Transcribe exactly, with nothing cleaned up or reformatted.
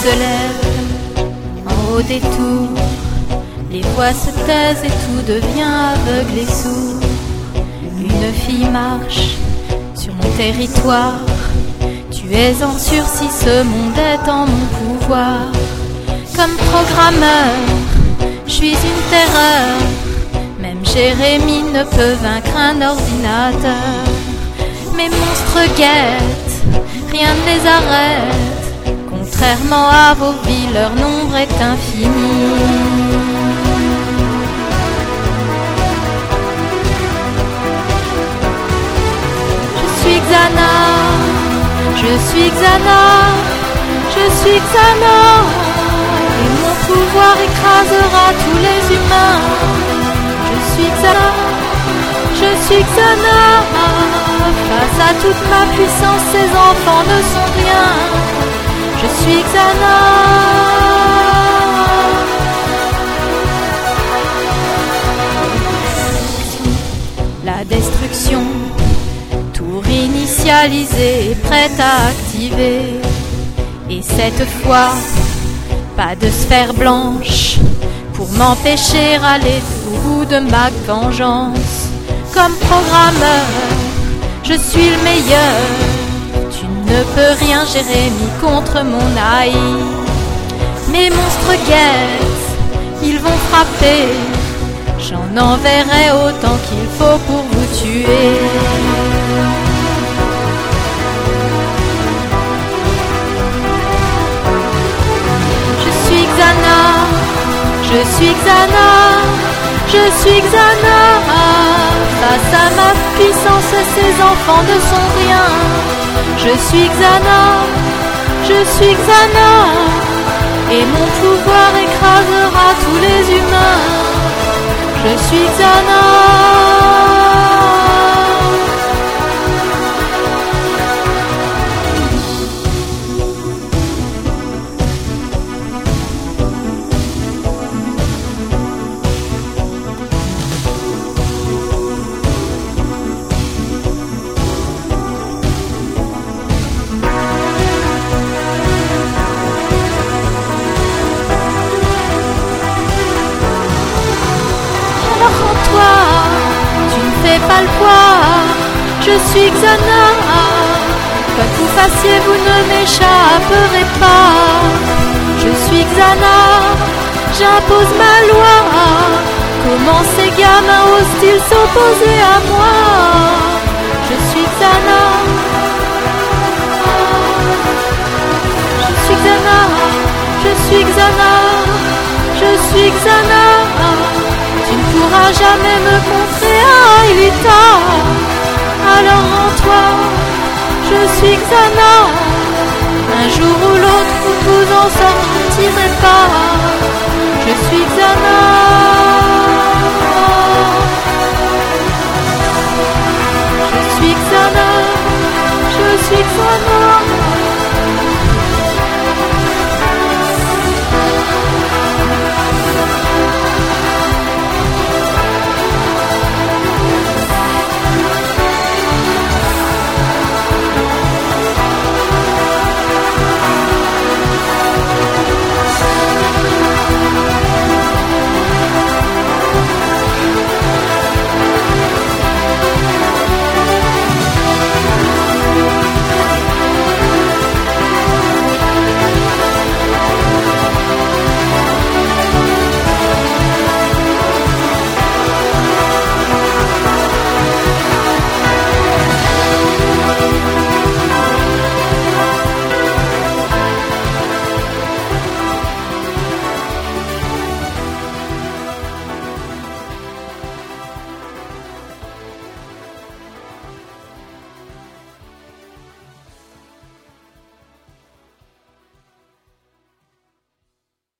se lève en haut des tours, les voix se taisent et tout devient aveugle et sourd. Une fille marche sur mon territoire, tu es en sursis, ce monde est en mon pouvoir. Comme programmeur, je suis une terreur, même Jérémie ne peut vaincre un ordinateur. Mes monstres guettent, rien ne les arrête, contrairement à vos vies, leur nombre est infini. Je suis Xana, je suis Xana, je suis Xana, et mon pouvoir écrasera tous les humains. Je suis Xana, je suis Xana, face à toute ma puissance, ces enfants ne sont rien. Je suis Xana. La destruction, tour initialisé, prête à activer. Et cette fois, pas de sphère blanche pour m'empêcher d'aller au bout de ma vengeance. Comme programmeur, je suis le meilleur. Tu ne peux rien, Jérémie, contre mon A I. Mes monstres guettent, ils vont frapper. J'en enverrai autant qu'il faut pour vous tuer. Je suis Xana, je suis Xana, je suis Xana. Face à ma puissance, ces enfants ne sont rien. Je suis Xana, je suis Xana, et mon pouvoir écrasera tous les humains. Je suis Xana. Pas le poids, je suis Xana. Quoi que vous fassiez, vous ne m'échapperez pas. Je suis Xana, j'impose ma loi. Comment ces gamins osent-ils s'opposer à moi? Je suis Xana. Je suis Xana, je suis Xana, je suis Xana. Tu ne pourras jamais me contrer à Aelita. Alors rends-toi, je suis Xana. Un jour ou l'autre, vous ne vous en sortirez pas. Je suis Xana. Je suis Xana, je suis Xana.